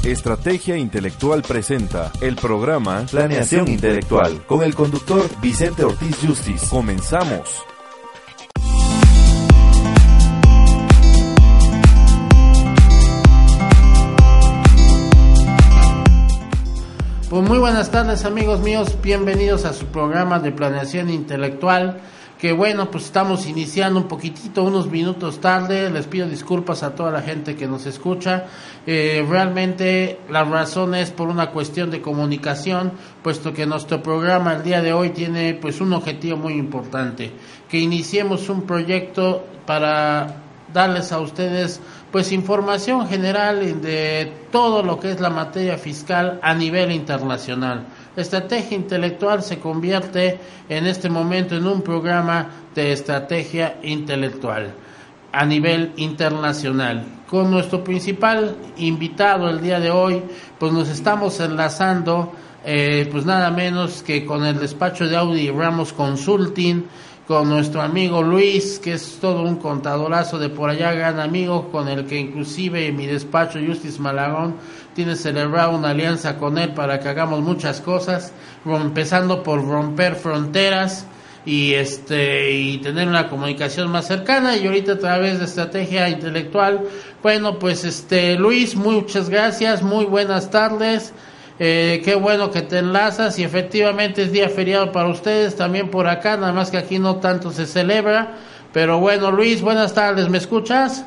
Estrategia Intelectual presenta el programa Planeación Intelectual con el conductor Vicente Ortiz Justiz. Comenzamos. Pues muy buenas tardes, amigos míos, bienvenidos a su programa de Planeación Intelectual, que bueno, pues estamos iniciando un poquitito, unos minutos tarde. Les pido disculpas a toda la gente que nos escucha. Realmente la razón es por una cuestión de comunicación, puesto que nuestro programa el día de hoy tiene pues un objetivo muy importante, que iniciemos un proyecto para darles a ustedes pues información general de todo lo que es la materia fiscal a nivel internacional. Estrategia Intelectual se convierte en este momento en un programa de estrategia intelectual a nivel internacional. Con nuestro principal invitado el día de hoy, pues nos estamos enlazando pues nada menos que con el despacho de Audi Ramos Consulting, con nuestro amigo Luis, que es todo un contadorazo de por allá, gran amigo, con el que inclusive mi despacho Justice Malagón tiene celebrado una alianza con él para que hagamos muchas cosas, empezando por romper fronteras y tener una comunicación más cercana. Y ahorita a través de Estrategia Intelectual, bueno, pues Luis, muchas gracias, muy buenas tardes. Qué bueno que te enlazas, y efectivamente es día feriado para ustedes, también por acá, nada más que aquí no tanto se celebra. Pero bueno, Luis, buenas tardes, ¿me escuchas?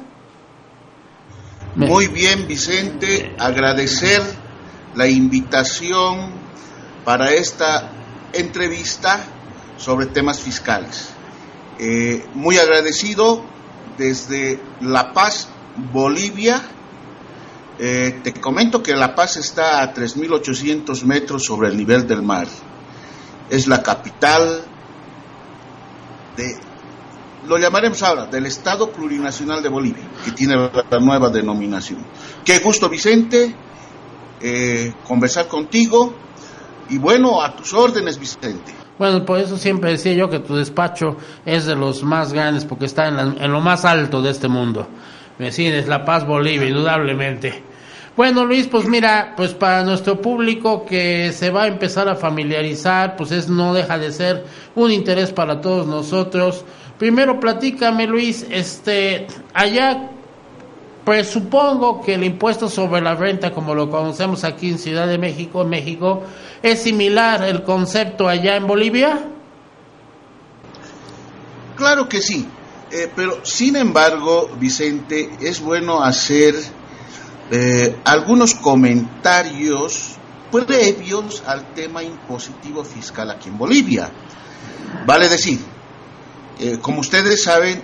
Muy bien, Vicente, agradecer la invitación para esta entrevista sobre temas fiscales. Muy agradecido desde La Paz, Bolivia. Te comento que La Paz está a 3.800 metros sobre el nivel del mar. Es la capital lo llamaremos ahora, del Estado Plurinacional de Bolivia, que tiene la nueva denominación. Qué gusto, Vicente, conversar contigo, y bueno, a tus órdenes, Vicente. Bueno, por eso siempre decía yo que tu despacho es de los más grandes, porque está en lo más alto de este mundo. Me decís, La Paz, Bolivia, indudablemente. Bueno, Luis, pues mira, pues para nuestro público que se va a empezar a familiarizar, pues no deja de ser un interés para todos nosotros. Primero platícame, Luis, allá pues supongo que el impuesto sobre la renta, como lo conocemos aquí en Ciudad de México, en México, ¿es similar el concepto allá en Bolivia? Claro que sí. Pero sin embargo, Vicente, es bueno hacer algunos comentarios previos al tema impositivo fiscal aquí en Bolivia. Vale decir, como ustedes saben,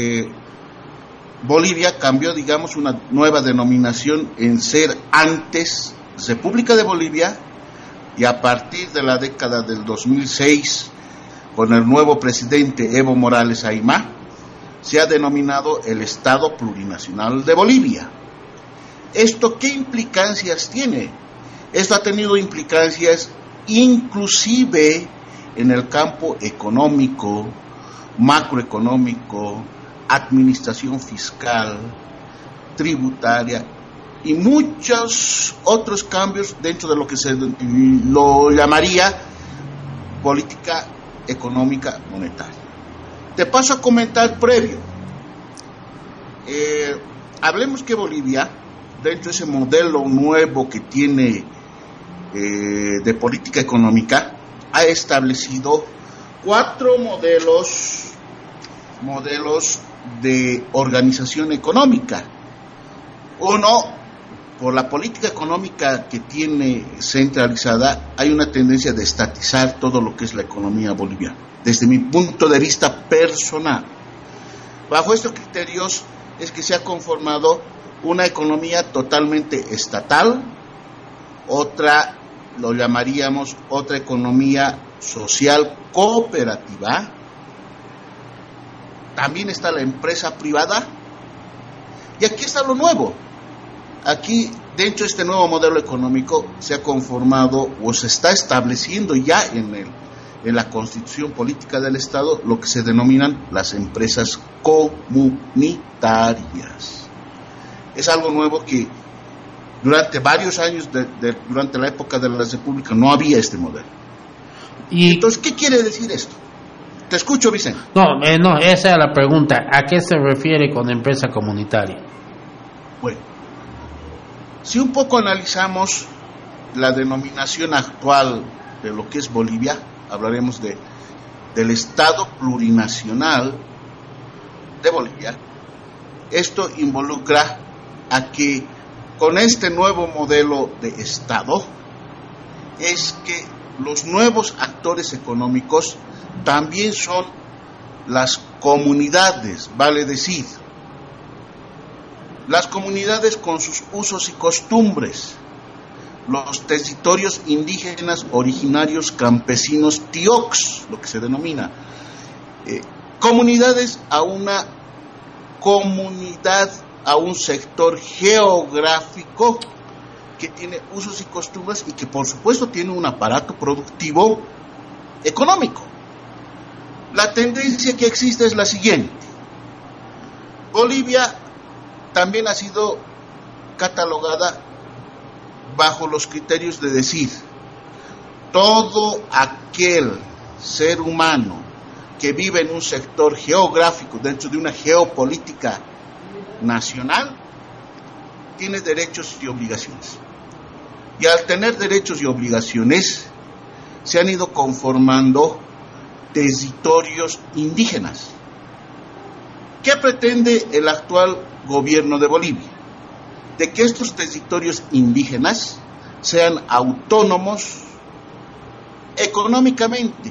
Bolivia cambió, digamos, una nueva denominación en ser antes República de Bolivia, y a partir de la década del 2006, con el nuevo presidente Evo Morales Aymá, se ha denominado el Estado Plurinacional de Bolivia. ¿Esto qué implicancias tiene? Esto ha tenido implicancias inclusive en el campo económico, macroeconómico, administración fiscal, tributaria y muchos otros cambios dentro de lo que se lo llamaría política económica monetaria. Te paso a comentar previo. Hablemos que Bolivia, dentro de ese modelo nuevo que tiene de política económica, ha establecido 4 modelos de organización económica. Uno, por la política económica que tiene centralizada, hay una tendencia de estatizar todo lo que es la economía boliviana. Desde mi punto de vista personal, bajo estos criterios es que se ha conformado una economía totalmente estatal, otra lo llamaríamos otra economía social cooperativa. También está la empresa privada, y aquí está lo nuevo. Aquí, dentro de este nuevo modelo económico, se ha conformado o se está estableciendo ya en la Constitución Política del Estado lo que se denominan las empresas comunitarias. Es algo nuevo que Durante varios años, durante la época de la República, no había este modelo. Entonces, ¿qué quiere decir esto? Te escucho, Vicente. No, esa es la pregunta. ¿A qué se refiere con empresa comunitaria? Bueno, si un poco analizamos la denominación actual de lo que es Bolivia, hablaremos del Estado plurinacional de Bolivia. Esto involucra a que con este nuevo modelo de Estado es que los nuevos actores económicos también son las comunidades, vale decir, las comunidades con sus usos y costumbres, los territorios indígenas originarios campesinos tiox, lo que se denomina, comunidades a una comunidad, a un sector geográfico que tiene usos y costumbres y que por supuesto tiene un aparato productivo económico. La tendencia que existe es la siguiente. Bolivia también ha sido catalogada bajo los criterios de decir, todo aquel ser humano que vive en un sector geográfico dentro de una geopolítica nacional tiene derechos y obligaciones. Y al tener derechos y obligaciones se han ido conformando territorios indígenas. ¿Qué pretende el actual gobierno de Bolivia? De que estos territorios indígenas sean autónomos económicamente.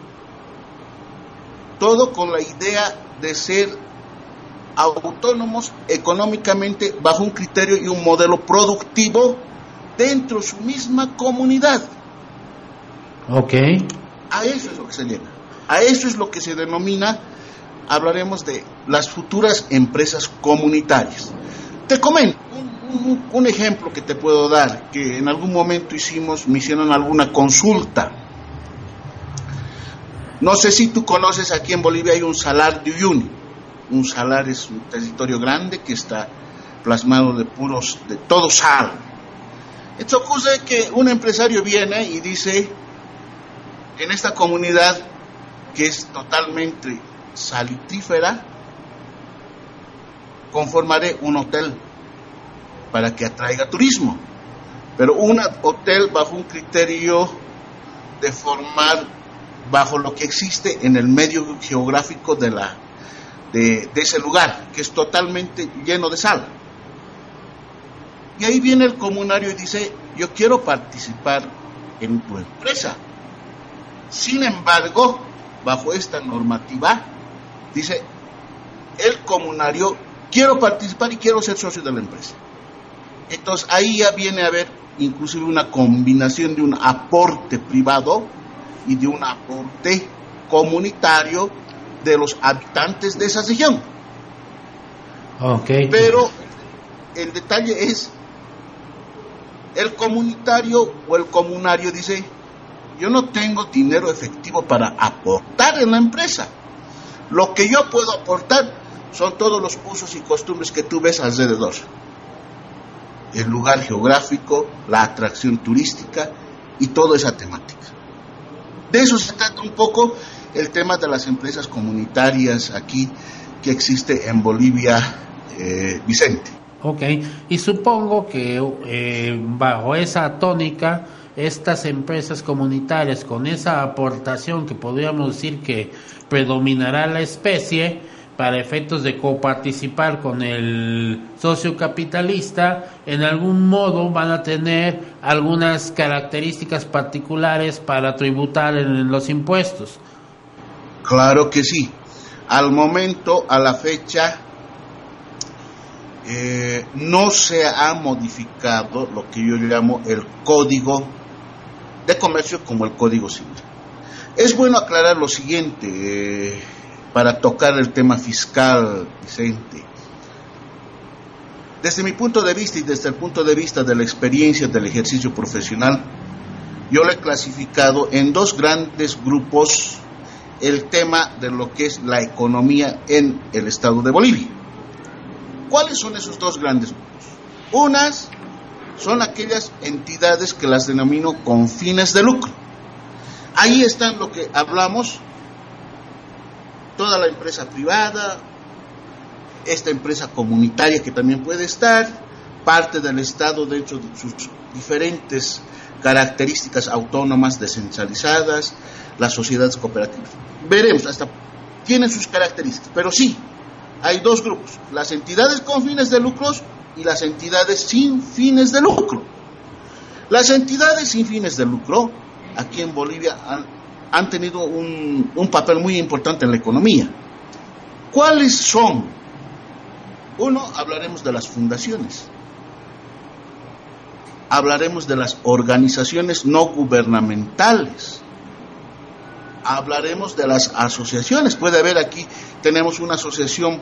Todo con la idea de ser autónomos económicamente bajo un criterio y un modelo productivo dentro de su misma comunidad. Ok. A eso es lo que se llega. A eso es lo que se denomina, hablaremos de las futuras empresas comunitarias. Te comento un ejemplo que te puedo dar, que en algún momento me hicieron alguna consulta. No sé si tú conoces, aquí en Bolivia hay un salar de Uyuni. Un salar es un territorio grande que está plasmado de todo sal. Esto ocurre que un empresario viene y dice, en esta comunidad que es totalmente salitrífera, conformaré un hotel para que atraiga turismo, pero un hotel bajo un criterio de formar bajo lo que existe en el medio geográfico de ese lugar, que es totalmente lleno de sal. Y ahí viene el comunario y dice, yo quiero participar en tu empresa. Sin embargo, bajo esta normativa, dice, el comunario, quiero participar y quiero ser socio de la empresa. Entonces ahí ya viene a haber inclusive una combinación de un aporte privado y de un aporte comunitario de los habitantes de esa región. Okay. Pero el detalle es, el comunitario o el comunario dice, yo no tengo dinero efectivo para aportar en la empresa. Lo que yo puedo aportar son todos los usos y costumbres que tú ves alrededor. El lugar geográfico, la atracción turística y toda esa temática. De eso se trata un poco el tema de las empresas comunitarias aquí que existe en Bolivia, Vicente. Ok, y supongo que bajo esa tónica, estas empresas comunitarias con esa aportación que podríamos decir que predominará la especie para efectos de coparticipar con el socio capitalista, en algún modo van a tener algunas características particulares para tributar en los impuestos. Claro que sí. Al momento, a la fecha, no se ha modificado lo que yo llamo el Código de Comercio como el Código Civil. Es bueno aclarar lo siguiente, para tocar el tema fiscal, Vicente. Desde mi punto de vista y desde el punto de vista de la experiencia del ejercicio profesional, yo lo he clasificado en dos grandes grupos el tema de lo que es la economía en el estado de Bolivia. ¿Cuáles son esos dos grandes grupos? Unas son aquellas entidades que las denomino con fines de lucro. Ahí está lo que hablamos, toda la empresa privada, esta empresa comunitaria que también puede estar, parte del Estado dentro de sus diferentes características autónomas descentralizadas, las sociedades cooperativas. Veremos, hasta tienen sus características, pero sí, hay dos grupos, las entidades con fines de lucro y las entidades sin fines de lucro. Las entidades sin fines de lucro, aquí en Bolivia, han tenido un papel muy importante en la economía. ¿Cuáles son? Uno, hablaremos de las fundaciones. Hablaremos de las organizaciones no gubernamentales. Hablaremos de las asociaciones. Puede haber aquí, tenemos una asociación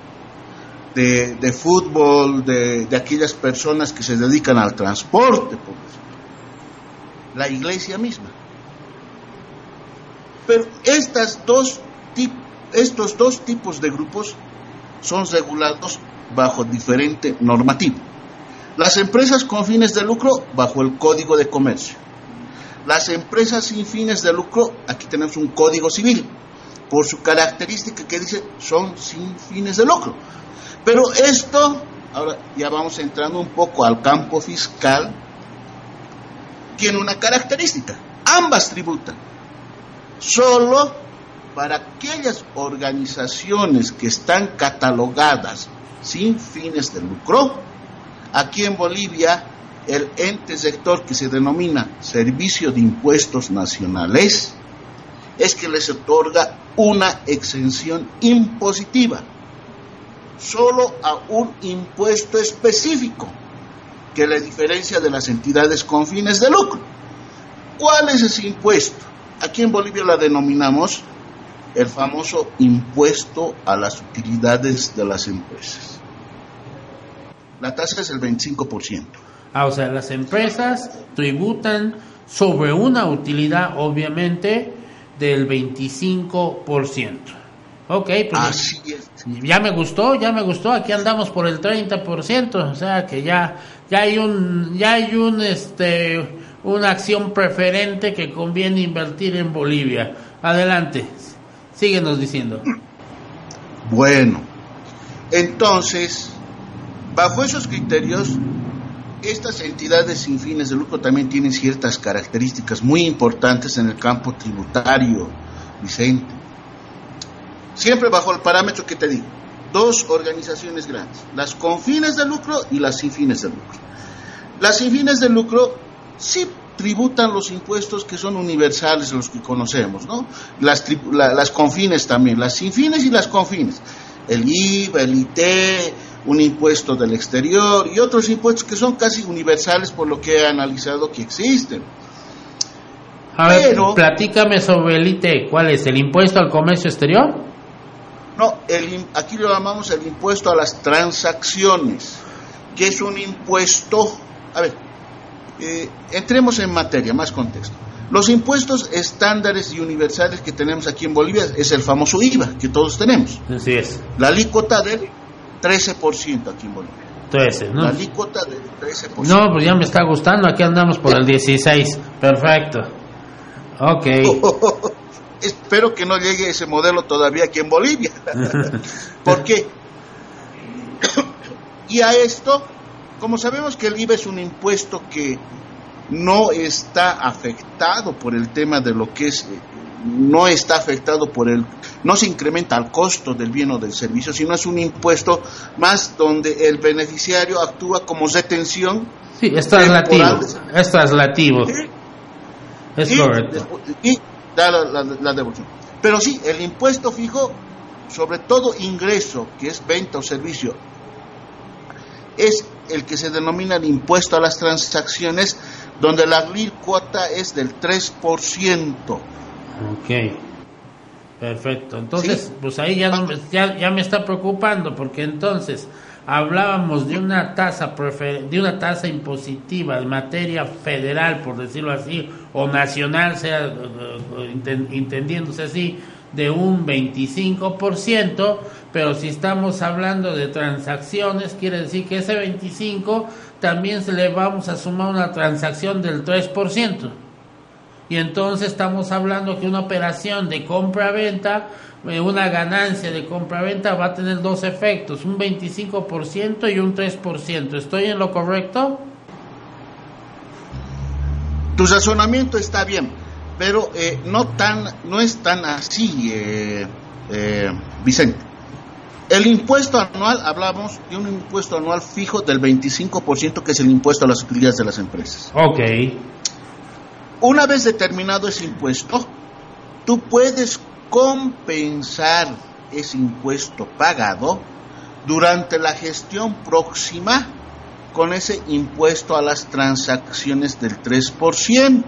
de fútbol, de aquellas personas que se dedican al transporte, por ejemplo. La iglesia misma. Pero estos dos tipos de grupos son regulados bajo diferente normativa. Las empresas con fines de lucro bajo el Código de Comercio. Las empresas sin fines de lucro, aquí tenemos un Código Civil, por su característica que dice son sin fines de lucro. Pero esto, ahora ya vamos entrando un poco al campo fiscal, tiene una característica, ambas tributan. Solo para aquellas organizaciones que están catalogadas sin fines de lucro, aquí en Bolivia, el ente sector que se denomina Servicio de Impuestos Nacionales, es que les otorga una exención impositiva, solo a un impuesto específico, que la diferencia de las entidades con fines de lucro. ¿Cuál es ese impuesto? Aquí en Bolivia la denominamos el famoso impuesto a las utilidades de las empresas. La tasa es el 25%. O sea, las empresas tributan sobre una utilidad, obviamente, del 25%. Ok, pues así es. Ya me gustó, aquí andamos por el 30%, o sea que ya hay una acción preferente que conviene invertir en Bolivia. Adelante, síguenos diciendo. Bueno, entonces, bajo esos criterios, estas entidades sin fines de lucro también tienen ciertas características muy importantes en el campo tributario, Vicente. Siempre bajo el parámetro que te digo, dos organizaciones grandes, las con fines de lucro y las sin fines de lucro. Las sin fines de lucro sí tributan los impuestos que son universales, los que conocemos, ¿no? Las con fines también, las sin fines y las con fines. El IVA, el IT, un impuesto del exterior y otros impuestos que son casi universales por lo que he analizado que existen. A ver, platícame sobre el IT. ¿Cuál es? ¿El impuesto al comercio exterior? No, aquí lo llamamos el impuesto a las transacciones, que es un impuesto. A ver, entremos en materia, más contexto. Los impuestos estándares y universales que tenemos aquí en Bolivia es el famoso IVA, que todos tenemos. Así es. La alícuota del 13% aquí en Bolivia. 13, ¿no? La alícuota del 13%. No, pues ya me está gustando, aquí andamos por el 16. Perfecto. Ok. Espero que no llegue ese modelo todavía aquí en Bolivia. ¿Por qué? Y a esto, como sabemos que el IVA es un impuesto que no está afectado por el tema de lo que es, no está afectado por no se incrementa el costo del bien o del servicio, sino es un impuesto más donde el beneficiario actúa como retención. Sí, es traslativo. ¿Sí? Es correcto. Y da la devolución. Pero sí, el impuesto fijo, sobre todo ingreso, que es venta o servicio, es el que se denomina el impuesto a las transacciones, donde la alícuota es del 3%. Ok, perfecto. Entonces, ¿sí? Pues ahí ya me está preocupando, porque entonces hablábamos de una tasa impositiva de materia federal, por decirlo así, o nacional, sea entendiéndose así, de un 25%, pero si estamos hablando de transacciones, quiere decir que ese 25 también se le vamos a sumar una transacción del 3%. Y entonces estamos hablando que una operación de compra-venta, una ganancia de compra-venta va a tener dos efectos, un 25% y un 3%. ¿Estoy en lo correcto? Tu razonamiento está bien, pero no es tan así, Vicente. El impuesto anual, hablamos de un impuesto anual fijo del 25%, que es el impuesto a las utilidades de las empresas. Ok. Una vez determinado ese impuesto, tú puedes compensar ese impuesto pagado durante la gestión próxima con ese impuesto a las transacciones del 3%.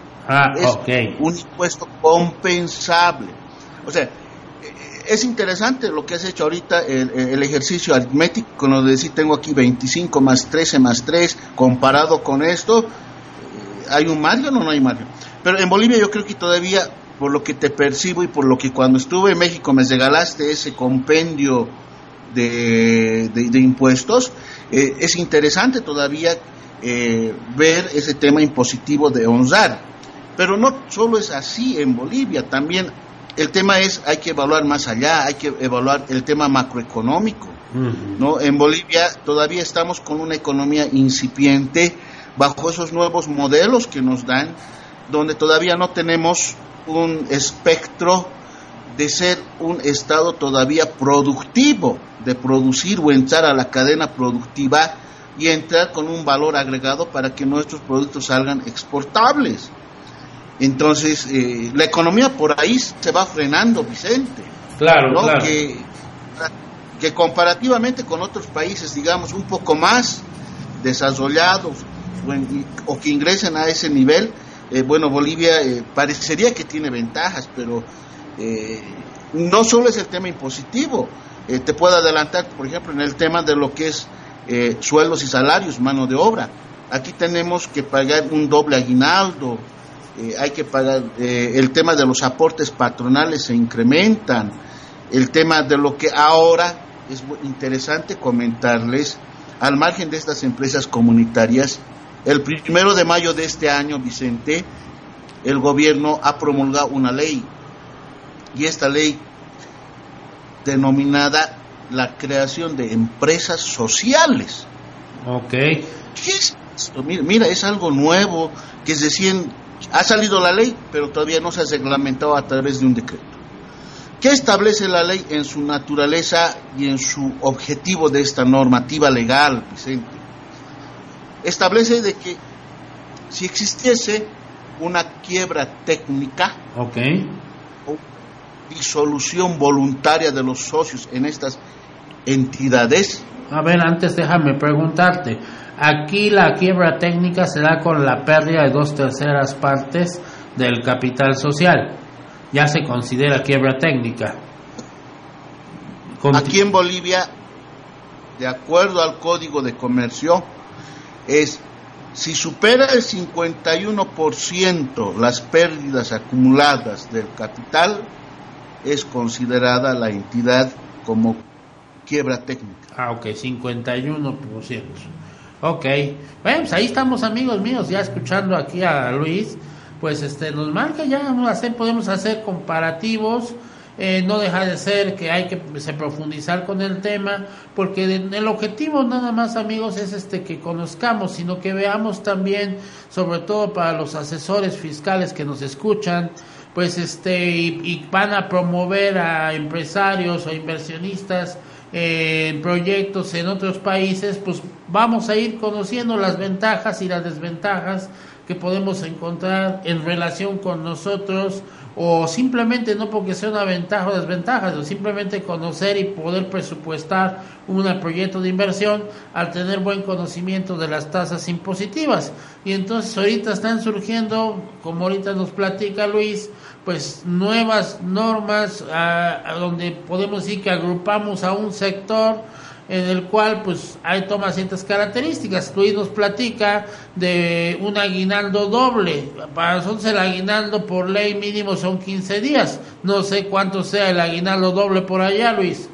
Es un impuesto compensable. O sea, es interesante lo que has hecho ahorita, el ejercicio aritmético, con lo de decir tengo aquí 25 más 13 más 3, comparado con esto, ¿hay un margen o no hay margen? Pero en Bolivia yo creo que todavía, por lo que te percibo y por lo que cuando estuve en México me regalaste ese compendio de impuestos, es interesante todavía ver ese tema impositivo de honrar. Pero no solo es así en Bolivia, también el tema es, hay que evaluar más allá, hay que evaluar el tema macroeconómico, ¿no? En Bolivia todavía estamos con una economía incipiente bajo esos nuevos modelos que nos dan, donde todavía no tenemos un espectro de ser un estado todavía productivo, de producir o entrar a la cadena productiva y entrar con un valor agregado para que nuestros productos salgan exportables. Entonces, la economía por ahí se va frenando, Vicente. Claro, ¿no? claro. Que comparativamente con otros países, digamos, un poco más desarrollados o que ingresen a ese nivel, bueno, Bolivia parecería que tiene ventajas, pero no solo es el tema impositivo. Te puedo adelantar, por ejemplo, en el tema de lo que es sueldos y salarios, mano de obra. Aquí tenemos que pagar un doble aguinaldo. Hay que pagar, el tema de los aportes patronales se incrementan, el tema de lo que ahora es interesante comentarles, al margen de estas empresas comunitarias, el 1 de mayo de este año, Vicente, el gobierno ha promulgado una ley, y esta ley denominada la creación de empresas sociales. Ok. ¿Qué es esto? Mira, es algo nuevo, que es recién ha salido la ley, pero todavía no se ha reglamentado a través de un decreto. ¿Qué establece la ley en su naturaleza y en su objetivo de esta normativa legal, Vicente? Establece de que si existiese una quiebra técnica, o disolución voluntaria de los socios en estas entidades. A ver, antes déjame preguntarte. Aquí la quiebra técnica se da con la pérdida de 2/3 partes del capital social. Ya se considera quiebra técnica. Aquí en Bolivia, de acuerdo al Código de Comercio, es si supera el 51% las pérdidas acumuladas del capital, es considerada la entidad como quiebra técnica. Ok, 51%. Ok, bueno, pues ahí estamos, amigos míos, ya escuchando aquí a Luis, pues nos marca ya, podemos hacer comparativos, no deja de ser que hay que profundizar con el tema, porque el objetivo nada más, amigos, es que conozcamos, sino que veamos también, sobre todo para los asesores fiscales que nos escuchan, pues y van a promover a empresarios o inversionistas en proyectos en otros países, pues vamos a ir conociendo las ventajas y las desventajas que podemos encontrar en relación con nosotros, o simplemente no porque sea una ventaja o desventaja, sino simplemente conocer y poder presupuestar un proyecto de inversión al tener buen conocimiento de las tasas impositivas. Y entonces ahorita están surgiendo, como ahorita nos platica Luis, pues nuevas normas donde podemos decir que agrupamos a un sector en el cual pues toma ciertas características. Luis nos platica de un aguinaldo doble. Para nosotros el aguinaldo por ley mínimo son 15 días. No sé cuánto sea el aguinaldo doble por allá, Luis.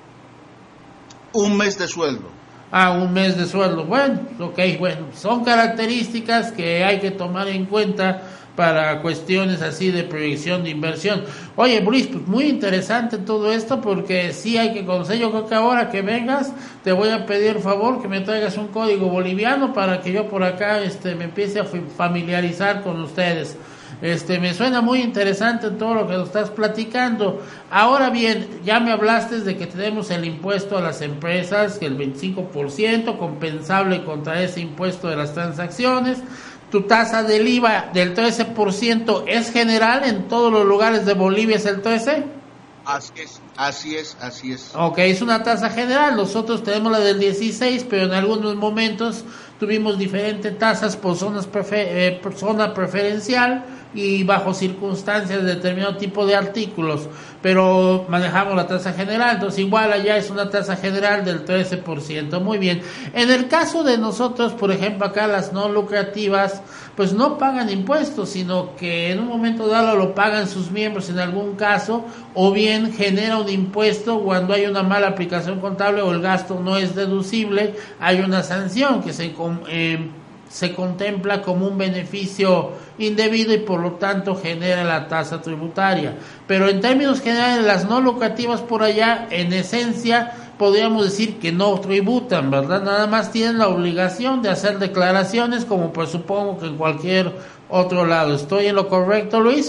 Un mes de sueldo. Un mes de sueldo. Bueno, son características que hay que tomar en cuenta para cuestiones así de proyección de inversión. Oye, Luis, pues muy interesante todo esto, porque sí hay que conocer. Yo creo que ahora que vengas te voy a pedir el favor que me traigas un código boliviano para que yo por acá me empiece a familiarizar con ustedes. Me suena muy interesante todo lo que nos estás platicando. Ahora bien, ya me hablaste de que tenemos el impuesto a las empresas, que el 25% compensable contra ese impuesto de las transacciones. Tu tasa del IVA del 13% es general en todos los lugares de Bolivia, ¿es el 13%? Así es. Ok, es una tasa general. Nosotros tenemos la del 16%, pero en algunos momentos tuvimos diferentes tasas por por zona preferencial y bajo circunstancias de determinado tipo de artículos, pero manejamos la tasa general. Entonces igual allá es una tasa general del 13%. Muy bien. En el caso de nosotros, por ejemplo, acá las no lucrativas pues no pagan impuestos, sino que en un momento dado lo pagan sus miembros en algún caso, o bien genera un impuesto cuando hay una mala aplicación contable o el gasto no es deducible. Hay una sanción que se contempla como un beneficio indebido y por lo tanto genera la tasa tributaria. Pero en términos generales, las no lucrativas por allá, en esencia, podríamos decir que no tributan, ¿verdad? Nada más tienen la obligación de hacer declaraciones, como pues supongo que en cualquier otro lado. ¿Estoy en lo correcto, Luis?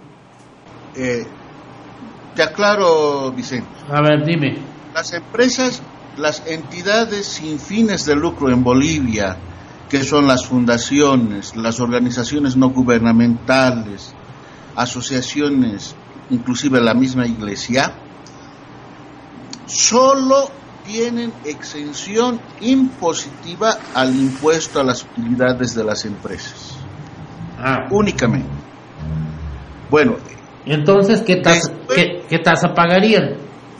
Te aclaro, Vicente. A ver, dime. Las empresas, las entidades sin fines de lucro en Bolivia, que son las fundaciones, las organizaciones no gubernamentales, asociaciones, inclusive la misma iglesia, solo tienen exención impositiva al impuesto a las utilidades de las empresas. Únicamente. Bueno. Entonces, ¿qué tasa pagarían?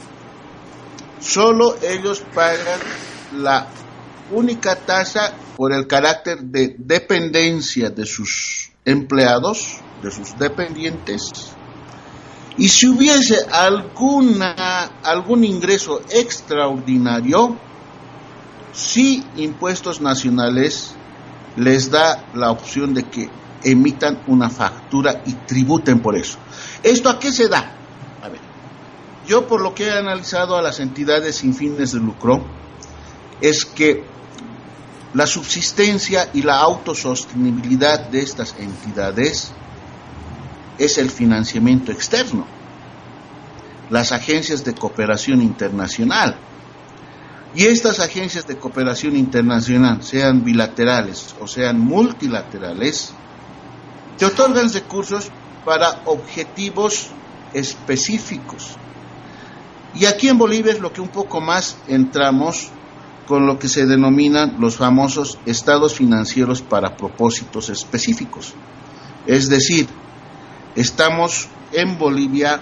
Solo ellos pagan la única tasa por el carácter de dependencia de sus empleados, de sus dependientes, y si hubiese algún ingreso extraordinario, sí Impuestos Nacionales les da la opción de que emitan una factura y tributen por eso. ¿Esto a qué se da? A ver, yo por lo que he analizado a las entidades sin fines de lucro, es que la subsistencia y la autosostenibilidad de estas entidades es el financiamiento externo, las agencias de cooperación internacional. Y estas agencias de cooperación internacional, sean bilaterales o sean multilaterales, te otorgan recursos para objetivos específicos. Y aquí en Bolivia es lo que un poco más entramos con lo que se denominan los famosos estados financieros para propósitos específicos. Es decir, estamos en Bolivia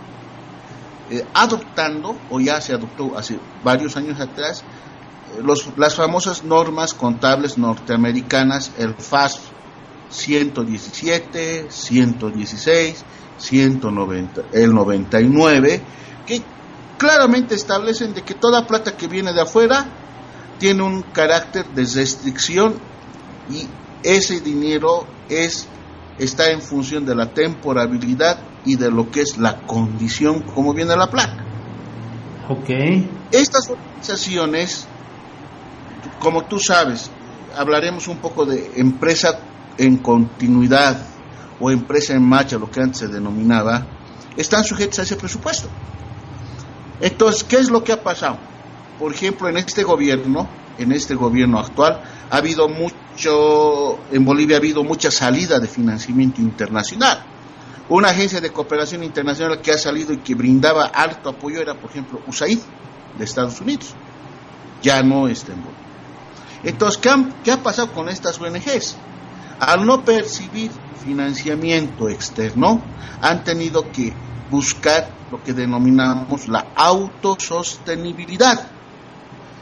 adoptando, o ya se adoptó hace varios años atrás, las famosas normas contables norteamericanas, el FAS 117, 116, 190, el 99, que claramente establecen de que toda plata que viene de afuera tiene un carácter de restricción y ese dinero está en función de la temporalidad y de lo que es la condición como viene la plata. Okay. Estas organizaciones, como tú sabes, hablaremos un poco de empresa en continuidad o empresa en marcha, lo que antes se denominaba, están sujetas a ese presupuesto. Entonces, ¿qué es lo que ha pasado? Por ejemplo, en este gobierno actual, en Bolivia ha habido mucha salida de financiamiento internacional. Una agencia de cooperación internacional que ha salido y que brindaba alto apoyo era, por ejemplo, USAID, de Estados Unidos. Ya no está en Bolivia. Entonces, ¿qué ha pasado con estas ONGs? Al no percibir financiamiento externo, han tenido que buscar lo que denominamos la autosostenibilidad.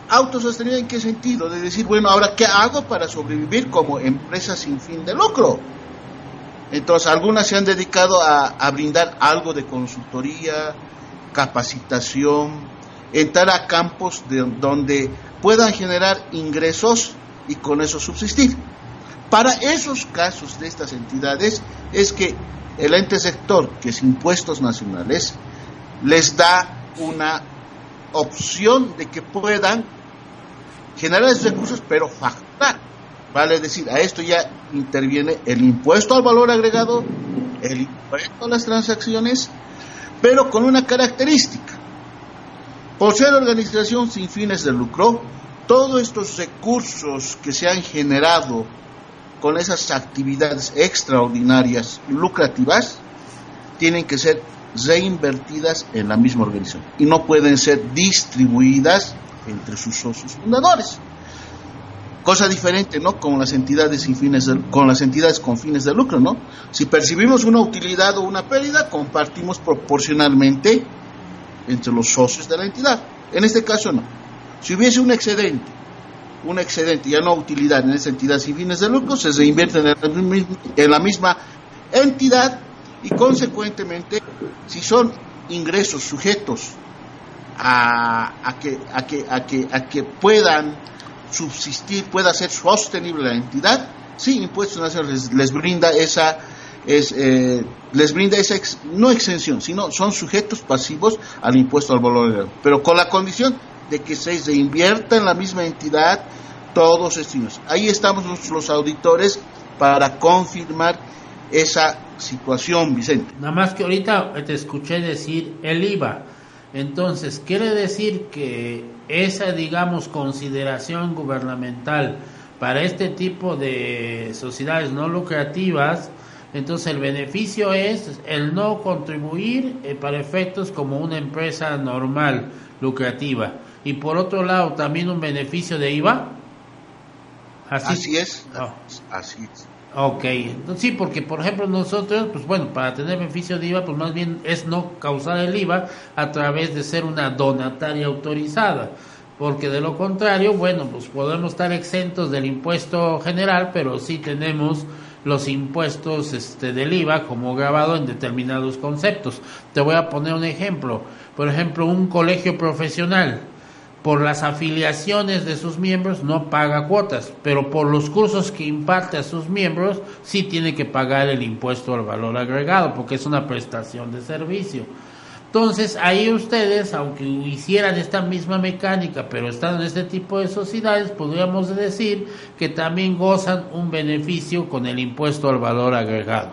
autosostenida en qué sentido, de decir, bueno, ahora qué hago para sobrevivir como empresa sin fin de lucro. Entonces algunas se han dedicado a brindar algo de consultoría, capacitación, entrar a campos donde puedan generar ingresos y con eso subsistir. Para esos casos de estas entidades es que el ente sector, que es Impuestos Nacionales, les da una opción de que puedan generar esos recursos, pero facturar. Vale decir, a esto ya interviene el impuesto al valor agregado, el impuesto a las transacciones, pero con una característica. Por ser organización sin fines de lucro, todos estos recursos que se han generado con esas actividades extraordinarias, lucrativas, tienen que ser reinvertidas en la misma organización y no pueden ser distribuidas entre sus socios fundadores. Cosa diferente, ¿no? Con las entidades con fines de lucro, ¿no? Si percibimos una utilidad o una pérdida, compartimos proporcionalmente entre los socios de la entidad. En este caso no. Si hubiese un excedente, ya no utilidad en esa entidad sin fines de lucro, se reinvierte en la misma entidad y consecuentemente, si son ingresos sujetos a que puedan subsistir, pueda ser sostenible la entidad, sí, Impuestos Nacionales les brinda no exención, sino son sujetos pasivos al impuesto al valor agregado, pero con la condición de que se reinvierta en la misma entidad todos estos años. Ahí estamos los auditores para confirmar esa situación, Vicente. Nada más que ahorita te escuché decir el IVA. Entonces, quiere decir que esa, digamos, consideración gubernamental para este tipo de sociedades no lucrativas, entonces el beneficio es el no contribuir para efectos como una empresa normal, lucrativa. Y por otro lado, también un beneficio de IVA. Así es. Ok, entonces sí, porque por ejemplo nosotros, pues bueno, para tener beneficio de IVA, pues más bien es no causar el IVA a través de ser una donataria autorizada, porque de lo contrario, bueno, pues podemos estar exentos del impuesto general, pero sí tenemos los impuestos del IVA como grabado en determinados conceptos. Te voy a poner un ejemplo, por ejemplo, un colegio profesional, por las afiliaciones de sus miembros no paga cuotas, pero por los cursos que imparte a sus miembros sí tiene que pagar el impuesto al valor agregado, porque es una prestación de servicio. Entonces ahí ustedes, aunque hicieran esta misma mecánica, pero están en este tipo de sociedades, podríamos decir que también gozan un beneficio con el impuesto al valor agregado.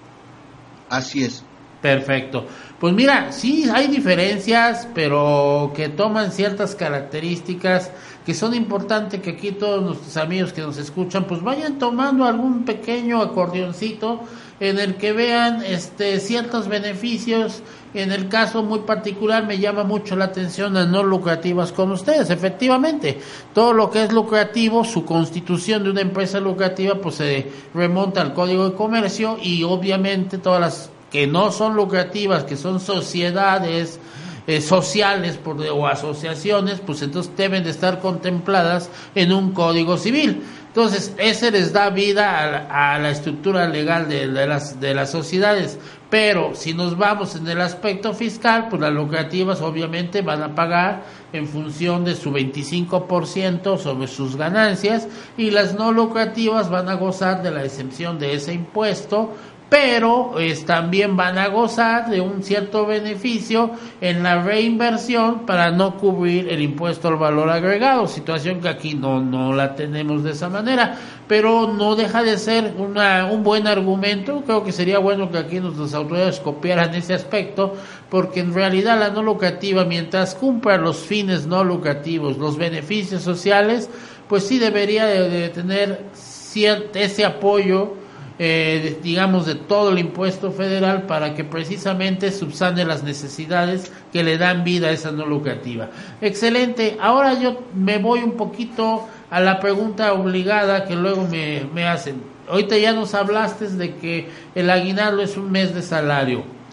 Así es. Perfecto. Pues mira, sí hay diferencias, pero que toman ciertas características que son importantes, que aquí todos nuestros amigos que nos escuchan pues vayan tomando algún pequeño acordeoncito en el que vean ciertos beneficios. En el caso muy particular me llama mucho la atención a no lucrativas como ustedes. Efectivamente, todo lo que es lucrativo, su constitución de una empresa lucrativa pues se remonta al Código de Comercio, y obviamente todas las que no son lucrativas, que son sociedades sociales o asociaciones, pues entonces deben de estar contempladas en un Código Civil. Entonces, ese les da vida a la estructura legal de las sociedades. Pero si nos vamos en el aspecto fiscal, pues las lucrativas obviamente van a pagar en función de su 25% sobre sus ganancias, y las no lucrativas van a gozar de la exención de ese impuesto, pero también van a gozar de un cierto beneficio en la reinversión para no cubrir el impuesto al valor agregado, situación que aquí no la tenemos de esa manera, pero no deja de ser un buen argumento. Creo que sería bueno que aquí nuestras autoridades copiaran ese aspecto, porque en realidad la no lucrativa, mientras cumpla los fines no lucrativos, los beneficios sociales, pues sí debería de tener ese apoyo, digamos, de todo el impuesto federal, para que precisamente subsane las necesidades que le dan vida a esa no lucrativa. Excelente. Ahora yo me voy un poquito a la pregunta obligada que luego me hacen. Ahorita ya nos hablaste de que el aguinaldo es un mes de salario.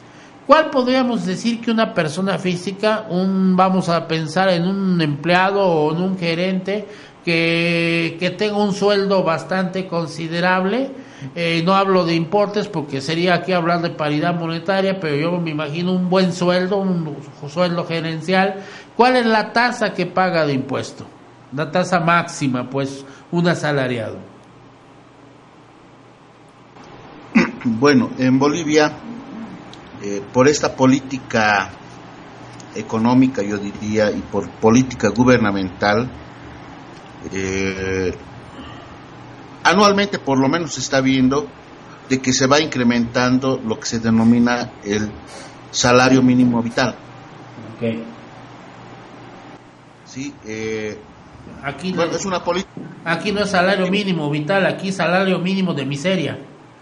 ¿cuál podríamos decir que una persona física, vamos a pensar en un empleado o en un gerente que tenga un sueldo bastante considerable? No hablo de importes porque sería aquí hablar de paridad monetaria, pero yo me imagino un buen sueldo, un sueldo gerencial. ¿Cuál es la tasa que paga de impuesto? La tasa máxima, pues, un asalariado. Bueno, en Bolivia, por esta política económica, yo diría, y por política gubernamental, anualmente por lo menos se está viendo de que se va incrementando lo que se denomina el salario mínimo vital. Okay. Sí, aquí bueno, es una política. Aquí no es salario mínimo vital, aquí es salario mínimo de miseria.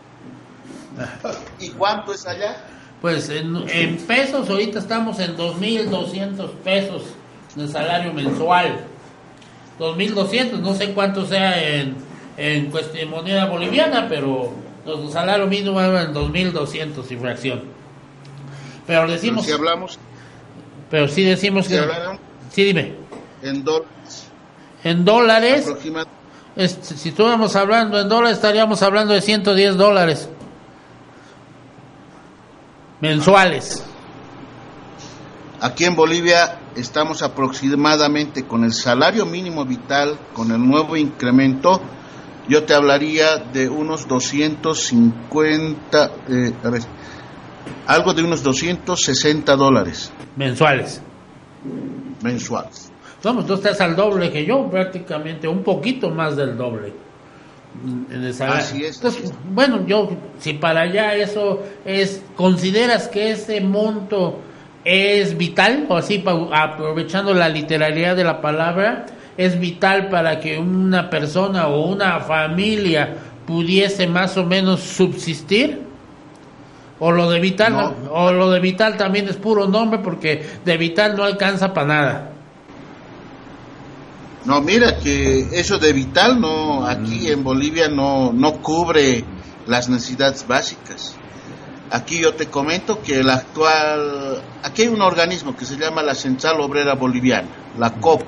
¿Y cuánto es allá? Pues en pesos ahorita estamos en 2.200 pesos de salario mensual. 2.200, no sé cuánto sea en moneda boliviana, pero los salario mínimo es en 2.200 y fracción. Pero decimos, si hablamos, pero sí decimos si que hablaron, sí, dime. En dólares. En dólares, aproximadamente. Si estuviéramos hablando en dólares, estaríamos hablando de $110 mensuales. Aquí en Bolivia estamos aproximadamente con el salario mínimo vital, con el nuevo incremento, yo te hablaría de unos 250, algo de unos $260 mensuales. Vamos, tú estás al doble que yo, prácticamente, un poquito más del doble. En el salario. Así es. Entonces, bueno, yo, si para allá eso es, ¿consideras que ese monto es vital? O así, aprovechando la literalidad de la palabra, ¿es vital para que una persona o una familia pudiese más o menos subsistir? ¿O lo de vital no? O lo de vital también es puro nombre, porque de vital no alcanza para nada? No, mira que eso de vital no, aquí en Bolivia no cubre las necesidades básicas. Aquí yo te comento que aquí hay un organismo que se llama la Central Obrera Boliviana, la COB.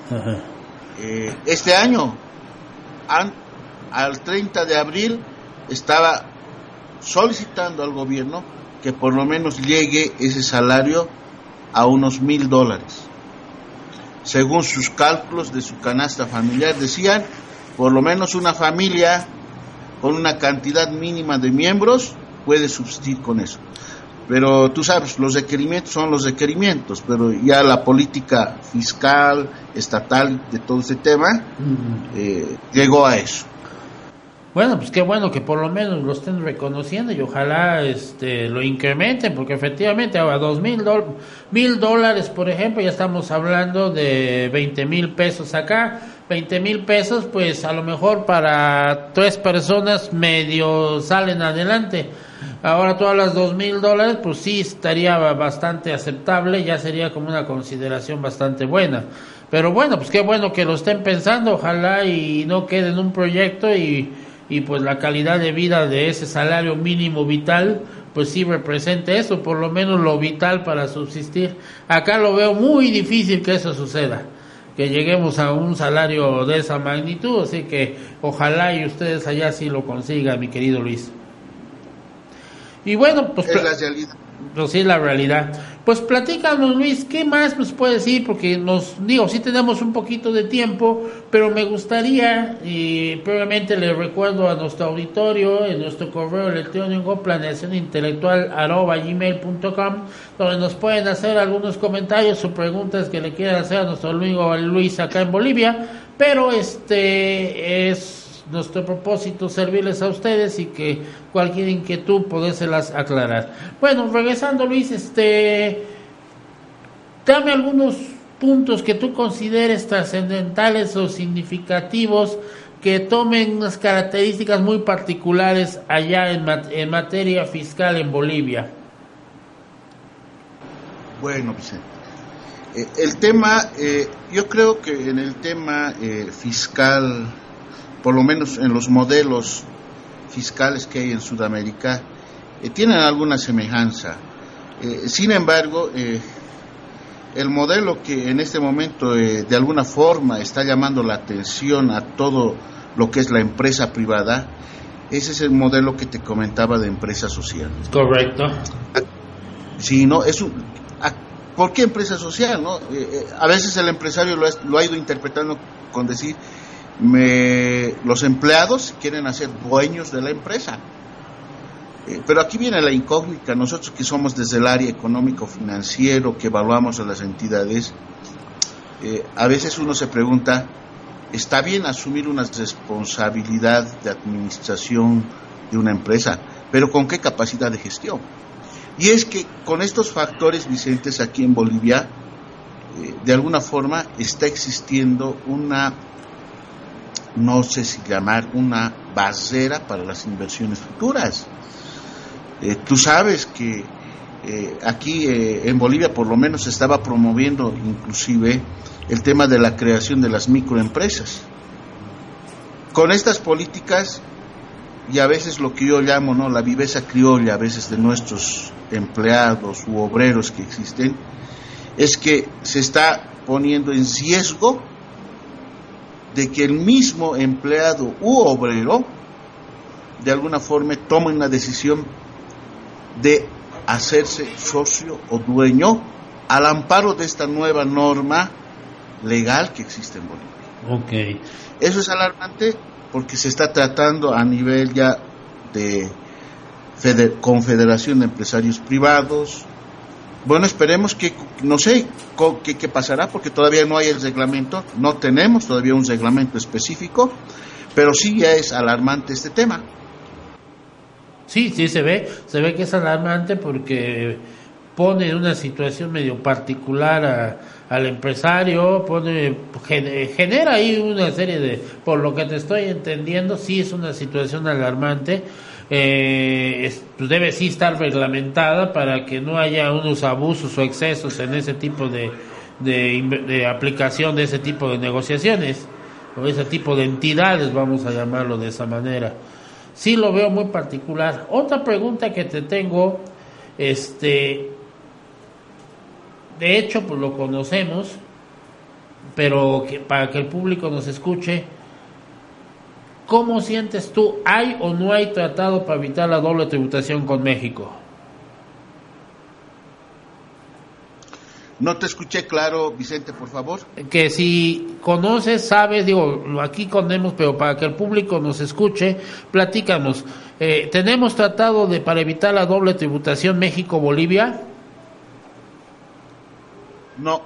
Este año, al 30 de abril, estaba solicitando al gobierno que por lo menos llegue ese salario a unos $1,000. Según sus cálculos de su canasta familiar, decían, por lo menos una familia con una cantidad mínima de miembros puede subsistir con eso. Pero tú sabes, los requerimientos son los requerimientos, pero ya la política fiscal, estatal, de todo este tema, llegó a eso. Bueno, pues qué bueno que por lo menos lo estén reconociendo y ojalá lo incrementen, porque efectivamente a $1,000, por ejemplo, ya estamos hablando de 20,000 pesos acá. 20,000 pesos, pues a lo mejor para 3 personas medio salen adelante. Ahora tú hablas $2,000, pues sí estaría bastante aceptable, ya sería como una consideración bastante buena. Pero bueno, pues qué bueno que lo estén pensando, ojalá y no quede en un proyecto y pues la calidad de vida de ese salario mínimo vital pues sí represente eso, por lo menos lo vital para subsistir. Acá lo veo muy difícil que eso suceda, que lleguemos a un salario de esa magnitud, así que ojalá y ustedes allá sí lo consigan, mi querido Luis. Y bueno, pues es la realidad. Pues sí, la realidad. Pues platícanos, Luis, ¿qué más nos puedes decir? Porque sí tenemos un poquito de tiempo, pero me gustaría, y previamente le recuerdo a nuestro auditorio, en nuestro correo electrónico, planeacionintelectual@gmail.com, donde nos pueden hacer algunos comentarios o preguntas que le quieran hacer a nuestro amigo Luis acá en Bolivia, pero es nuestro propósito servirles a ustedes y que cualquier inquietud podérselas aclarar. Bueno, regresando, Luis, dame algunos puntos que tú consideres trascendentales o significativos que tomen unas características muy particulares allá en materia fiscal en Bolivia. Bueno, Vicente, el tema, yo creo que en el tema fiscal, por lo menos en los modelos fiscales que hay en Sudamérica, tienen alguna semejanza. Sin embargo, el modelo que en este momento de alguna forma está llamando la atención a todo lo que es la empresa privada, ese es el modelo que te comentaba de empresa social. Correcto. Sí, no, ¿por qué empresa social? No? A veces el empresario lo ha ido interpretando con decir, los empleados quieren hacer dueños de la empresa. Pero aquí viene la incógnita. Nosotros que somos desde el área económico-financiero, que evaluamos a las entidades, a veces uno se pregunta, ¿está bien asumir una responsabilidad de administración de una empresa? ¿Pero con qué capacidad de gestión? Y es que con estos factores, Vicentes, aquí en Bolivia, de alguna forma está existiendo no sé si llamar una barrera para las inversiones futuras. Tú sabes que aquí en Bolivia por lo menos se estaba promoviendo inclusive el tema de la creación de las microempresas. Con estas políticas y a veces lo que yo llamo, ¿no?, la viveza criolla a veces de nuestros empleados u obreros que existen, es que se está poniendo en riesgo de que el mismo empleado u obrero de alguna forma tome una decisión de hacerse socio o dueño al amparo de esta nueva norma legal que existe en Bolivia. Ok. Eso es alarmante porque se está tratando a nivel ya de Confederación de Empresarios Privados. Bueno, esperemos que, no sé qué pasará, porque todavía no hay el reglamento, no tenemos todavía un reglamento específico, pero sí ya es alarmante este tema. Sí, se ve que es alarmante porque pone en una situación medio particular al empresario, genera ahí una serie de, por lo que te estoy entendiendo, sí es una situación alarmante. Debe sí estar reglamentada para que no haya unos abusos o excesos en ese tipo de aplicación de ese tipo de negociaciones o ese tipo de entidades, vamos a llamarlo de esa manera. Sí lo veo muy particular. Otra pregunta que te tengo, de hecho pues lo conocemos, pero para que el público nos escuche, ¿cómo sientes tú? ¿Hay o no hay tratado para evitar la doble tributación con México? No te escuché claro, Vicente, por favor. Que si conoces, sabes, aquí conocemos, pero para que el público nos escuche, platícanos. ¿Tenemos tratado para evitar la doble tributación México-Bolivia? No.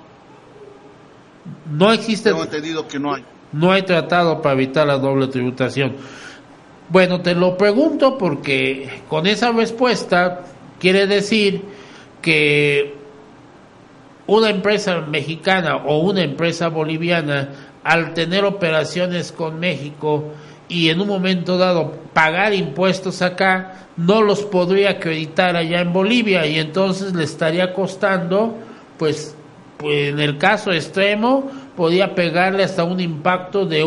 No existe. Tengo entendido que no hay. No hay tratado para evitar la doble tributación. Bueno, te lo pregunto porque con esa respuesta quiere decir que una empresa mexicana o una empresa boliviana, al tener operaciones con México y en un momento dado pagar impuestos acá, no los podría acreditar allá en Bolivia y entonces le estaría costando, pues en el caso extremo, podía pegarle hasta un impacto de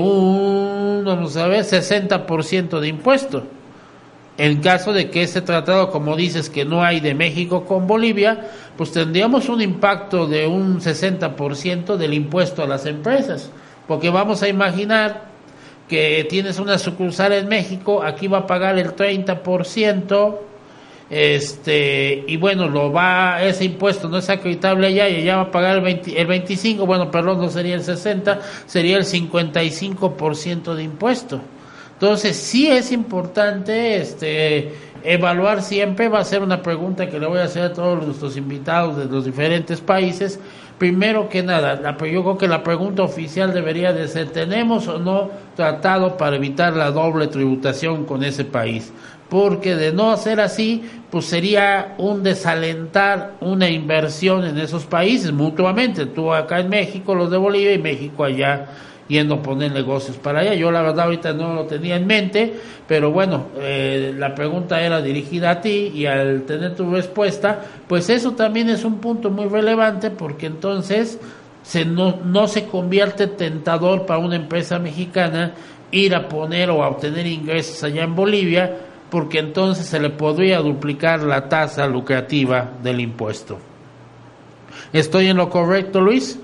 60% de impuesto. En caso de que ese tratado, como dices, que no hay de México con Bolivia, pues tendríamos un impacto de un 60% del impuesto a las empresas. Porque vamos a imaginar que tienes una sucursal en México, aquí va a pagar el 30%, y bueno, ese impuesto no es acreditable allá y allá va a pagar el 25%, bueno, perdón, no sería el 60%, sería el 55% de impuesto. Entonces sí es importante evaluar siempre, va a ser una pregunta que le voy a hacer a todos nuestros invitados de los diferentes países. Primero que nada, yo creo que la pregunta oficial debería de ser, ¿tenemos o no tratado para evitar la doble tributación con ese país? Porque de no hacer así, pues sería un desalentar una inversión en esos países mutuamente, tú acá en México, los de Bolivia, y México allá, yendo a poner negocios para allá. Yo la verdad ahorita no lo tenía en mente, pero bueno, la pregunta era dirigida a ti y al tener tu respuesta, pues eso también es un punto muy relevante porque entonces no se convierte tentador para una empresa mexicana ir a poner o a obtener ingresos allá en Bolivia, porque entonces se le podría duplicar la tasa lucrativa del impuesto. ¿Estoy en lo correcto, Luis?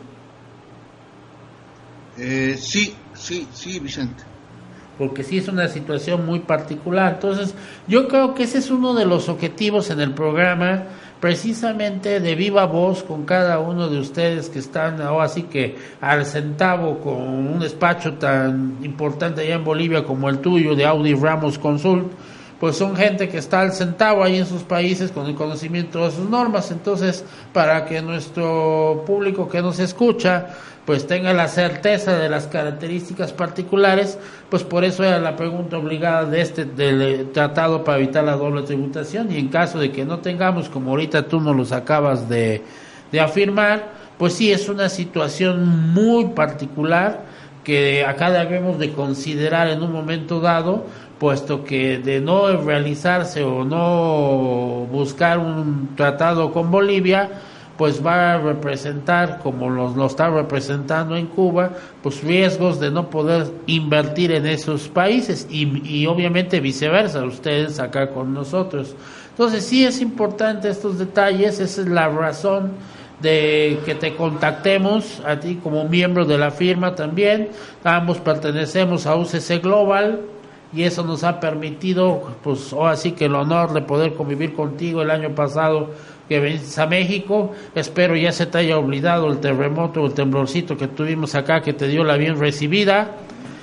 Sí, Vicente. Porque sí es una situación muy particular. Entonces, yo creo que ese es uno de los objetivos en el programa, precisamente de viva voz con cada uno de ustedes que están ahora así que al centavo con un despacho tan importante allá en Bolivia como el tuyo de Audi Ramos Consult. Pues son gente que está al centavo ahí en sus países con el conocimiento de sus normas. Entonces, para que nuestro público que nos escucha pues tenga la certeza de las características particulares, pues por eso era la pregunta obligada del tratado para evitar la doble tributación. Y en caso de que no tengamos, como ahorita tú nos los acabas de afirmar, pues sí es una situación muy particular que acá debemos de considerar en un momento dado, puesto que de no realizarse o no buscar un tratado con Bolivia, pues va a representar, como lo está representando en Cuba, pues riesgos de no poder invertir en esos países y obviamente viceversa, ustedes acá con nosotros. Entonces sí es importante estos detalles, esa es la razón de que te contactemos a ti como miembro de la firma también. Ambos pertenecemos a UCC Global y eso nos ha permitido, pues ahora sí que el honor de poder convivir contigo el año pasado que viniste a México. Espero ya se te haya olvidado el terremoto, el temblorcito que tuvimos acá, que te dio la bien recibida.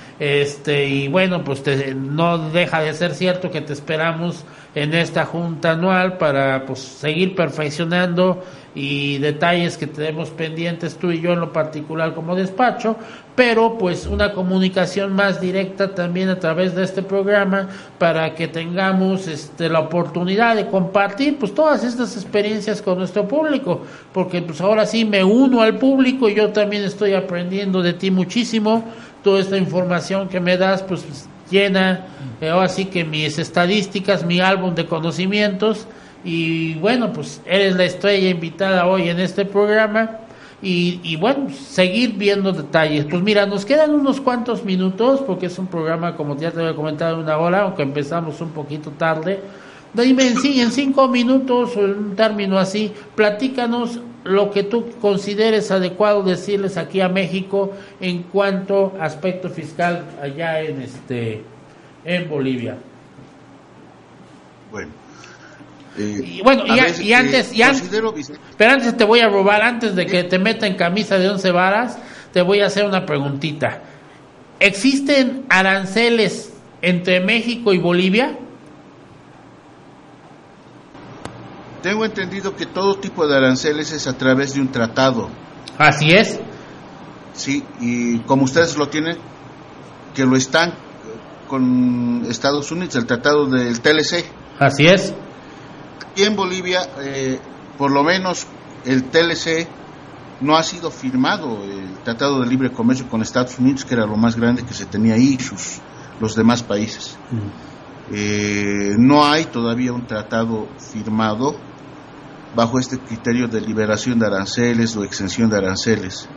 Y bueno, pues no deja de ser cierto que te esperamos en esta junta anual para pues seguir perfeccionando y detalles que tenemos pendientes tú y yo en lo particular como despacho, pero pues una comunicación más directa también a través de este programa para que tengamos la oportunidad de compartir pues todas estas experiencias con nuestro público, porque pues ahora sí me uno al público y yo también estoy aprendiendo de ti muchísimo. Toda esta información que me das pues llena ahora sí que mis estadísticas, mi álbum de conocimientos. Y bueno, pues eres la estrella invitada hoy en este programa y bueno, seguir viendo detalles. Pues mira, nos quedan unos cuantos minutos porque es un programa, como ya te había comentado, de 1 hora, aunque empezamos un poquito tarde. Dime en 5 minutos o en un término así, platícanos lo que tú consideres adecuado decirles aquí a México en cuanto a aspecto fiscal allá en Bolivia. Bueno. Pero antes te voy a robar, antes de que te meta en camisa de 11 varas, te voy a hacer una preguntita. ¿Existen aranceles entre México y Bolivia? Tengo entendido que todo tipo de aranceles es a través de un tratado. Así es. Sí, y como ustedes lo tienen, que lo están con Estados Unidos, el tratado del TLC. Así es. Y en Bolivia, por lo menos el TLC no ha sido firmado, el Tratado de Libre Comercio con Estados Unidos, que era lo más grande que se tenía ahí, los demás países. No hay todavía un tratado firmado bajo este criterio de liberación de aranceles o exención de aranceles.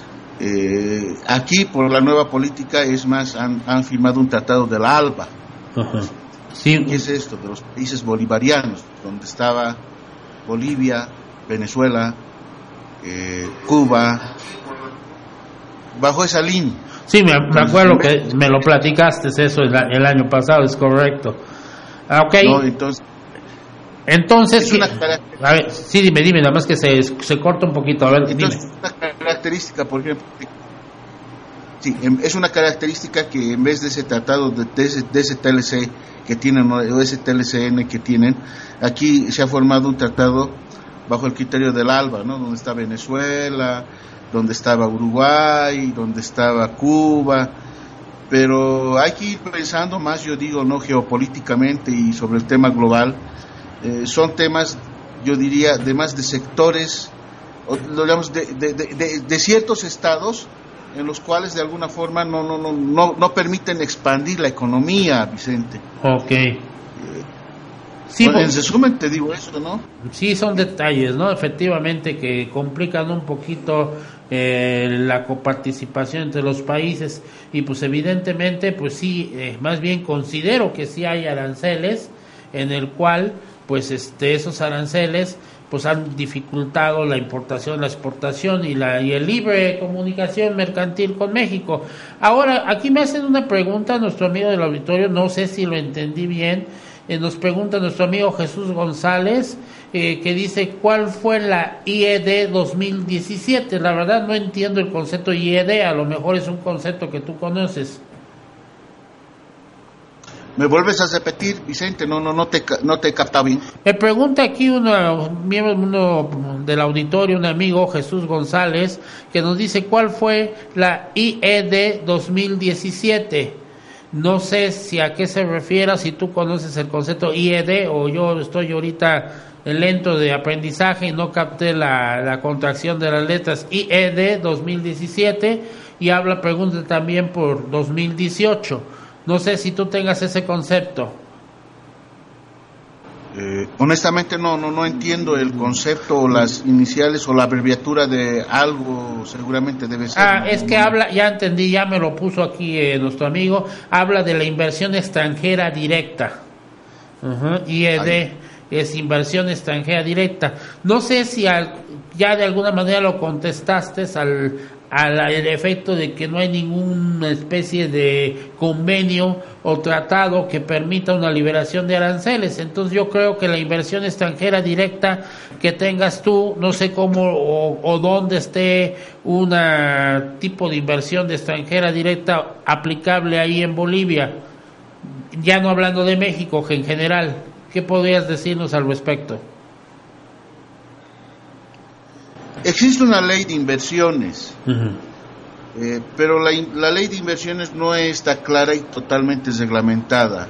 Aquí, por la nueva política, es más, han firmado un tratado de la ALBA. Ajá. Sí. ¿Qué es esto? De los países bolivarianos, donde estaba Bolivia, Venezuela, Cuba, bajo esa línea. Sí, me acuerdo que me lo platicaste eso el año pasado, es correcto. Okay. No, entonces sí, a ver, sí, dime, nada más que se corta un poquito, a ver, entonces, dime. Una característica, por ejemplo, sí, es una característica que en vez de ese tratado, de ese TLC que tienen, o ese TLCN que tienen, aquí se ha formado un tratado bajo el criterio del ALBA, ¿no? Donde está Venezuela, donde estaba Uruguay, donde estaba Cuba, pero hay que ir pensando más, yo digo, no geopolíticamente y sobre el tema global. Son temas, yo diría, de más de sectores, o digamos, de ciertos estados en los cuales de alguna forma no permiten expandir la economía, Vicente. Okay. Sí, bueno, en resumen te digo eso, ¿no? Sí, son detalles, ¿no? Efectivamente que complican un poquito la coparticipación entre los países y pues evidentemente pues sí, más bien considero que sí hay aranceles en el cual pues esos aranceles pues han dificultado la importación, la exportación y el libre comunicación mercantil con México. Ahora, aquí me hacen una pregunta nuestro amigo del auditorio, no sé si lo entendí bien, nos pregunta nuestro amigo Jesús González, que dice, ¿cuál fue la IED 2017? La verdad no entiendo el concepto IED, a lo mejor es un concepto que tú conoces. ¿Me vuelves a repetir, Vicente? No te he captado bien. Me pregunta aquí uno del auditorio, un amigo, Jesús González, que nos dice cuál fue la IED 2017. No sé si a qué se refiere, si tú conoces el concepto IED o yo estoy ahorita lento de aprendizaje y no capté la contracción de las letras. IED 2017 y pregunta también por 2018. No sé si tú tengas ese concepto. Honestamente no entiendo el concepto o las iniciales o la abreviatura de algo, seguramente debe ser. Ya entendí, ya me lo puso aquí nuestro amigo, habla de la inversión extranjera directa. IED es inversión extranjera directa. No sé si ya de alguna manera lo contestaste al efecto de que no hay ninguna especie de convenio o tratado que permita una liberación de aranceles. Entonces yo creo que la inversión extranjera directa que tengas tú, no sé cómo o dónde esté un tipo de inversión de extranjera directa aplicable ahí en Bolivia, ya no hablando de México, que en general, ¿qué podrías decirnos al respecto? Existe una ley de inversiones, pero la ley de inversiones no está clara y totalmente reglamentada.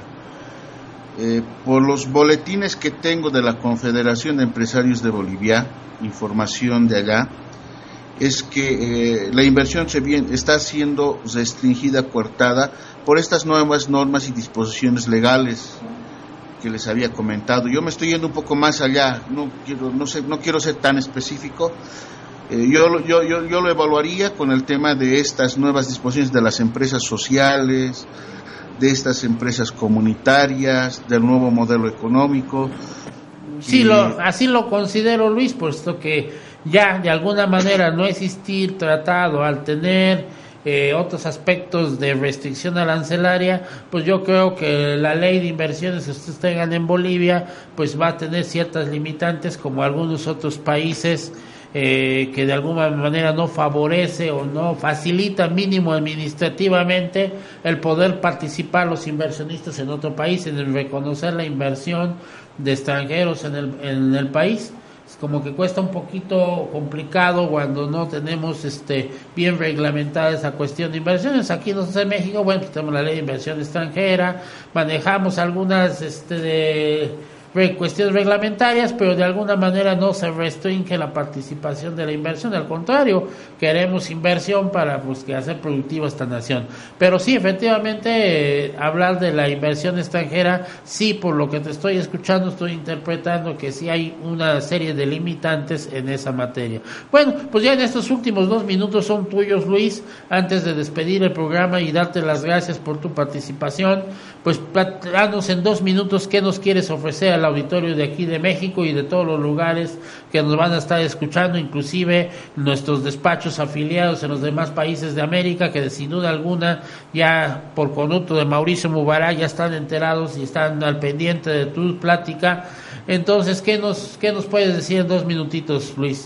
Por los boletines que tengo de la Confederación de Empresarios de Bolivia, información de allá, es que la inversión está siendo restringida, coartada por estas nuevas normas y disposiciones legales que les había comentado. Yo me estoy yendo un poco más allá, no quiero ser tan específico. Yo lo evaluaría con el tema de estas nuevas disposiciones de las empresas sociales, de estas empresas comunitarias, del nuevo modelo económico. Sí, así lo considero, Luis, puesto que ya de alguna manera no existir tratado al tener otros aspectos de restricción arancelaria, pues yo creo que la ley de inversiones que ustedes tengan en Bolivia pues va a tener ciertas limitantes como algunos otros países que de alguna manera no favorece o no facilita mínimo administrativamente el poder participar los inversionistas en otro país, en el reconocer la inversión de extranjeros en el país. Es como que cuesta un poquito complicado cuando no tenemos bien reglamentada esa cuestión de inversiones. Aquí nosotros en México, bueno, pues tenemos la ley de inversión extranjera, manejamos algunas cuestiones reglamentarias, pero de alguna manera no se restringe la participación de la inversión, al contrario, queremos inversión para que hacer productiva esta nación. Pero sí, efectivamente, hablar de la inversión extranjera, sí, por lo que te estoy escuchando, estoy interpretando que sí hay una serie de limitantes en esa materia. Bueno, pues ya en estos últimos 2 minutos son tuyos, Luis, antes de despedir el programa y darte las gracias por tu participación, pues danos en 2 minutos qué nos quieres ofrecer al auditorio de aquí de México y de todos los lugares que nos van a estar escuchando, inclusive nuestros despachos afiliados en los demás países de América, que sin duda alguna ya por conducto de Mauricio Mubará ya están enterados y están al pendiente de tu plática. Entonces, ¿qué nos puedes decir en 2 minutitos, Luis?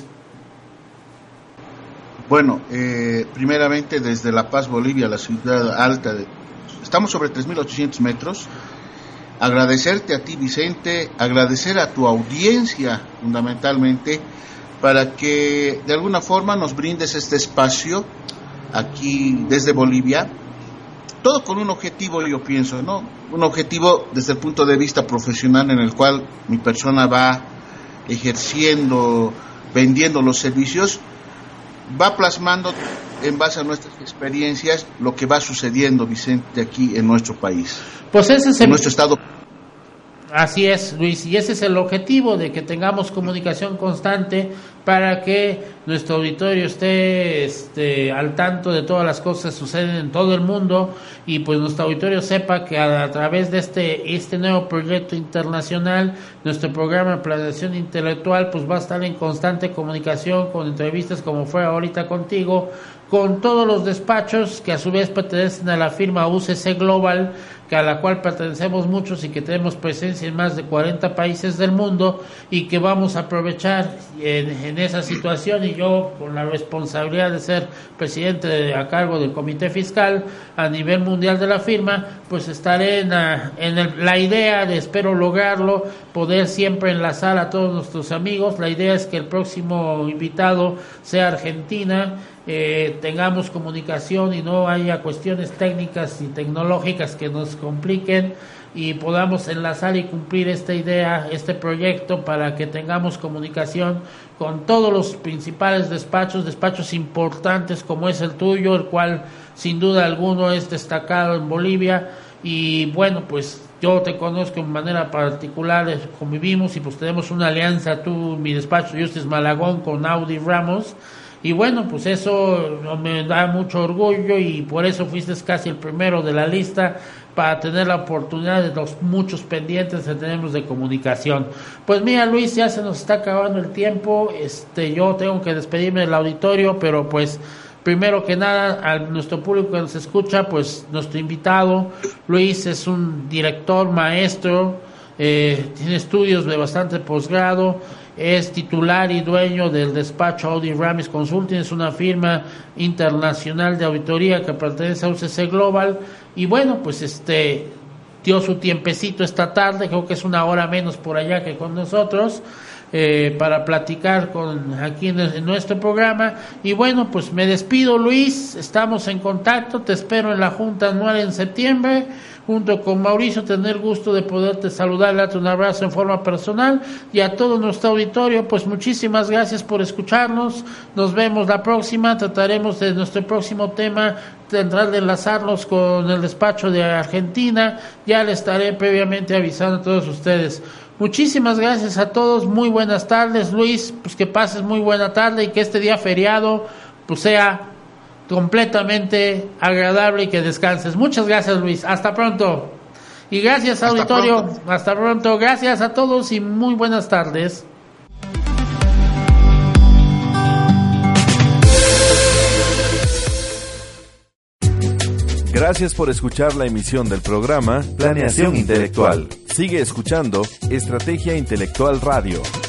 Bueno, primeramente desde La Paz, Bolivia, la ciudad alta, estamos sobre 3.800 metros. Agradecerte a ti, Vicente, agradecer a tu audiencia fundamentalmente para que de alguna forma nos brindes este espacio aquí desde Bolivia, todo con un objetivo, yo pienso, ¿no? Un objetivo desde el punto de vista profesional en el cual mi persona va ejerciendo, vendiendo los servicios, va plasmando en base a nuestras experiencias lo que va sucediendo, Vicente, aquí en nuestro país. Pues ese es en nuestro estado. Así es, Luis, y ese es el objetivo, de que tengamos comunicación constante para que nuestro auditorio esté al tanto de todas las cosas que suceden en todo el mundo, y pues nuestro auditorio sepa que a través de este nuevo proyecto internacional, nuestro programa de planeación intelectual pues va a estar en constante comunicación con entrevistas como fue ahorita contigo, con todos los despachos que a su vez pertenecen a la firma UCC Global, a la cual pertenecemos muchos y que tenemos presencia en más de 40 países del mundo, y que vamos a aprovechar en esa situación, y yo con la responsabilidad de ser presidente a cargo del comité fiscal a nivel mundial de la firma, pues estaré en la idea de, espero lograrlo, poder siempre enlazar a todos nuestros amigos. La idea es que el próximo invitado sea Argentina, tengamos comunicación y no haya cuestiones técnicas y tecnológicas que nos compliquen, y podamos enlazar y cumplir esta idea, este proyecto, para que tengamos comunicación con todos los principales despachos importantes como es el tuyo, el cual sin duda alguno es destacado en Bolivia. Y bueno, pues yo te conozco de manera particular, convivimos y pues tenemos una alianza, tú, mi despacho Justis Malagón, con Audi Ramos. Y bueno, pues eso me da mucho orgullo, y por eso fuiste casi el primero de la lista para tener la oportunidad de los muchos pendientes que tenemos de comunicación. Pues mira, Luis, ya se nos está acabando el tiempo. Yo tengo que despedirme del auditorio, pero pues primero que nada, a nuestro público que nos escucha, pues nuestro invitado Luis es un director, maestro, tiene estudios de bastante posgrado, es titular y dueño del despacho Audi Ramis Consulting, es una firma internacional de auditoría que pertenece a UCC Global, y bueno, pues dio su tiempecito esta tarde, creo que es una hora menos por allá que con nosotros, para platicar aquí en nuestro programa. Y bueno, pues me despido, Luis, estamos en contacto, te espero en la Junta Anual en septiembre, junto con Mauricio, tener gusto de poderte saludar, darte un abrazo en forma personal, y a todo nuestro auditorio, pues muchísimas gracias por escucharnos, nos vemos la próxima, trataremos de nuestro próximo tema, tratar de enlazarlos con el despacho de Argentina, ya le estaré previamente avisando a todos ustedes. Muchísimas gracias a todos, muy buenas tardes, Luis, pues que pases muy buena tarde y que este día feriado pues sea completamente agradable y que descanses. Muchas gracias, Luis, hasta pronto. Y gracias, auditorio, hasta pronto, gracias a todos y muy buenas tardes. Gracias por escuchar la emisión del programa Planeación Intelectual. Sigue escuchando Estrategia Intelectual Radio.